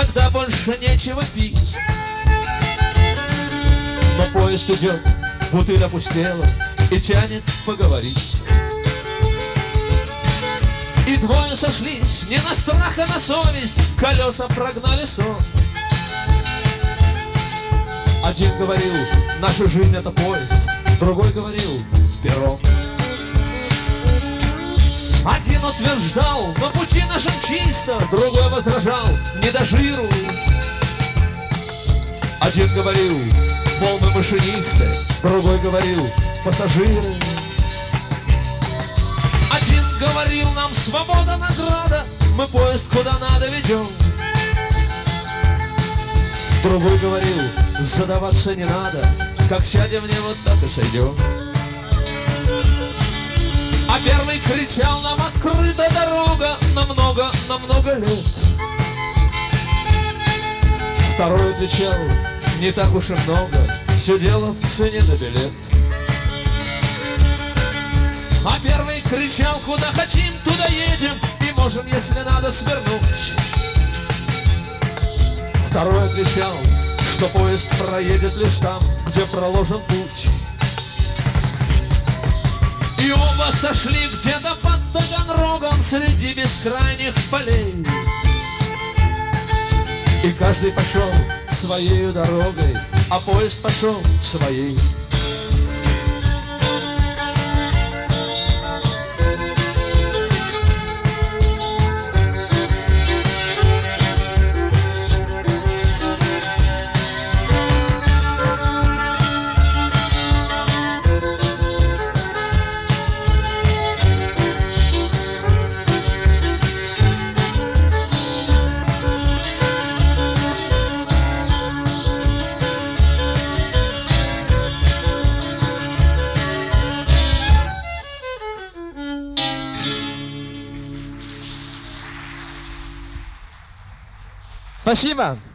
когда больше нечего пить. Но поезд идет, бутыль опустела и тянет поговорить. И двое сошлись не на страх, а на совесть, колеса прогнали сон. Один говорил: наша жизнь — это поезд. Другой говорил: перрон. Один утверждал: на пути нашем чисто. Другой возражал: не до жиру. Один говорил: мол, мы машинисты. Другой говорил: пассажиры. Один говорил: нам свобода награда, мы поезд куда надо ведем. Другой говорил: задаваться не надо, как сядем в него, так и сойдем. А первый кричал: нам открыта дорога на много, на много лет. Второй отвечал: не так уж и много, все дело в цене на билет. А первый кричал: куда хотим, туда едем, и можем, если надо, свернуть. Второй отвечал, что поезд проедет лишь там, где проложен путь. И оба сошли где-то под Таганрогом среди бескрайних полей. И каждый пошел своей дорогой, а поезд пошел своей. Спасибо.